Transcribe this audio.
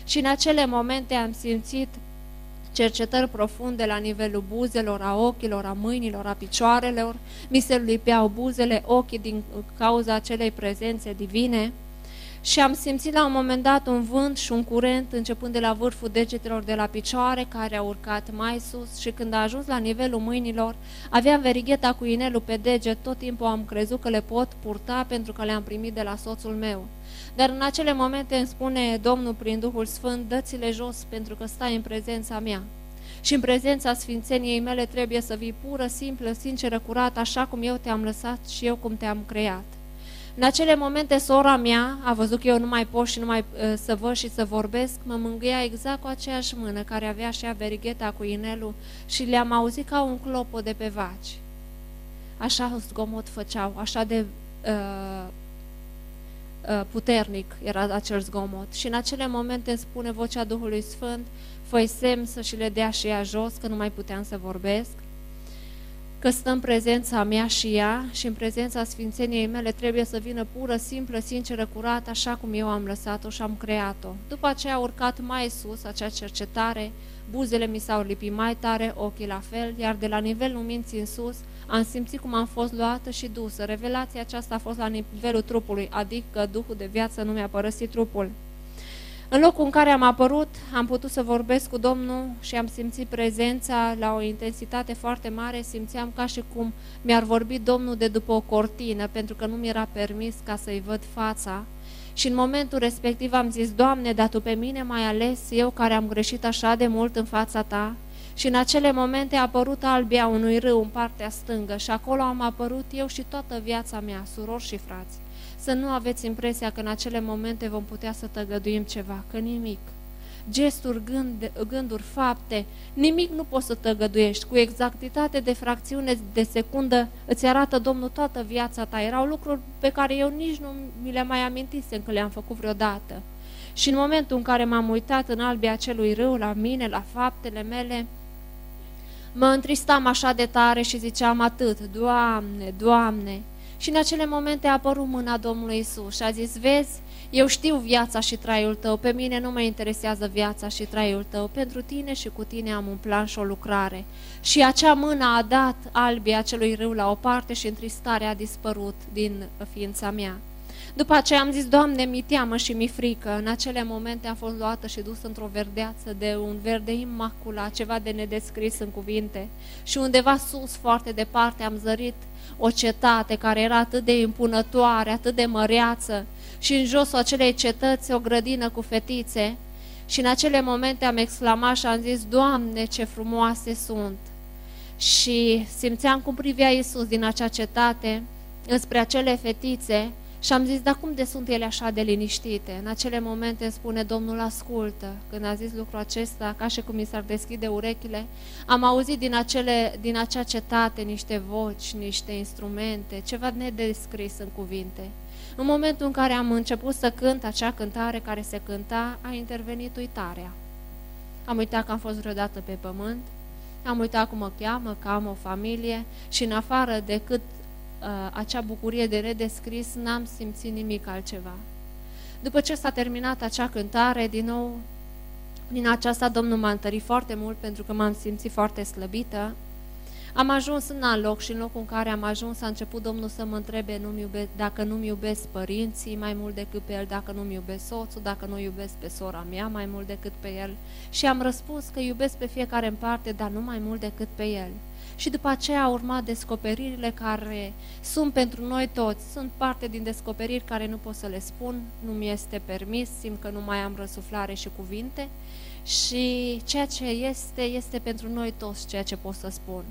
Și în acele momente am simțit cercetări profunde la nivelul buzelor, a ochilor, a mâinilor, a picioarelor. Mi se lipeau buzele, ochii din cauza acelei prezențe divine. Și am simțit la un moment dat un vânt și un curent începând de la vârful degetelor de la picioare, care a urcat mai sus, și când a ajuns la nivelul mâinilor, aveam verigheta cu inelul pe deget. Tot timpul am crezut că le pot purta pentru că le-am primit de la soțul meu. Dar în acele momente îmi spune Domnul prin Duhul Sfânt: dă-ți-le jos pentru că stai în prezența mea. Și în prezența sfințeniei mele trebuie să vii pură, simplă, sinceră, curată, așa cum eu te-am lăsat și eu cum te-am creat. În acele momente, sora mea a văzut că eu nu mai pot și numai să văd și să vorbesc, mă mângâia exact cu aceeași mână care avea și ea verigheta cu inelul și le-am auzit ca un clopot de pe vaci. Așa zgomot făceau, așa de puternic era acel zgomot. Și în acele momente îmi spune vocea Duhului Sfânt: fă-i semn să și le dea și ea jos, că nu mai puteam să vorbesc, că stă în prezența mea și ea, și în prezența sfințeniei mele trebuie să vină pură, simplă, sinceră, curată, așa cum eu am lăsat-o și am creat-o. După aceea a urcat mai sus acea cercetare, buzele mi s-au lipit mai tare, ochii la fel, iar de la nivelul minții în sus am simțit cum am fost luată și dusă. Revelația aceasta a fost la nivelul trupului, adică Duhul de viață nu mi-a părăsit trupul. În locul în care am apărut, am putut să vorbesc cu Domnul și am simțit prezența la o intensitate foarte mare. Simțeam ca și cum mi-ar vorbi Domnul de după o cortină, pentru că nu mi-era permis ca să-i văd fața. Și în momentul respectiv am zis: Doamne, dar Tu pe mine m-ai ales, eu care am greșit așa de mult în fața Ta? Și în acele momente a apărut albia unui râu în partea stângă și acolo am apărut eu și toată viața mea, surori și frați. Să nu aveți impresia că în acele momente vom putea să tăgăduim ceva, că nimic. Gesturi, gânduri, fapte, nimic nu poți să tăgăduiești. Cu exactitate de fracțiune de secundă îți arată Domnul toată viața ta. Erau lucruri pe care eu nici nu mi le mai amintisem că le-am făcut vreodată. Și în momentul în care m-am uitat în albia acelui râu, la mine, la faptele mele, mă întristam așa de tare și ziceam atât: Doamne, Doamne! Și în acele momente a apărut mâna Domnului Iisus și a zis: vezi, eu știu viața și traiul tău, pe mine nu mă interesează viața și traiul tău, pentru tine și cu tine am un plan și o lucrare. Și acea mână a dat albia acelui râu la o parte și întristarea a dispărut din ființa mea. După aceea am zis: Doamne, mi teamă și mi frică. În acele momente am fost luată și dusă într-o verdeață de un verde imaculat, ceva de nedescris în cuvinte. Și undeva sus, foarte departe, am zărit o cetate care era atât de impunătoare, atât de măreață, și în josul acelei cetăți o grădină cu fetițe. Și în acele momente am exclamat și am zis: Doamne, ce frumoase sunt! Și simțeam cum privea Iisus din acea cetate înspre acele fetițe și am zis: dar cum de sunt ele așa de liniștite? În acele momente îmi spune Domnul: ascultă. Când a zis lucrul acesta, ca și cum mi s-ar deschide urechile, am auzit din acea cetate niște voci, niște instrumente, ceva nedescris în cuvinte. În momentul în care am început să cânt acea cântare care se cânta, a intervenit uitarea. Am uitat că am fost vreodată pe pământ, am uitat cum mă cheamă, că am o familie și în afară decât acea bucurie de nedescris, n-am simțit nimic altceva. După ce s-a terminat acea cântare, din nou, din aceasta Domnul m-a întărit foarte mult pentru că m-am simțit foarte slăbită. Am ajuns în alt loc și în locul în care am ajuns a început Domnul să mă întrebe dacă nu-mi iubesc părinții mai mult decât pe el, dacă nu-mi iubesc soțul, dacă nu iubesc pe sora mea mai mult decât pe el. Și am răspuns că iubesc pe fiecare în parte, dar nu mai mult decât pe el. Și după aceea au urmat descoperirile care sunt pentru noi toți. Sunt parte din descoperiri care nu pot să le spun, nu mi este permis, simt că nu mai am răsuflare și cuvinte. Și ceea ce este pentru noi toți ceea ce pot să spun.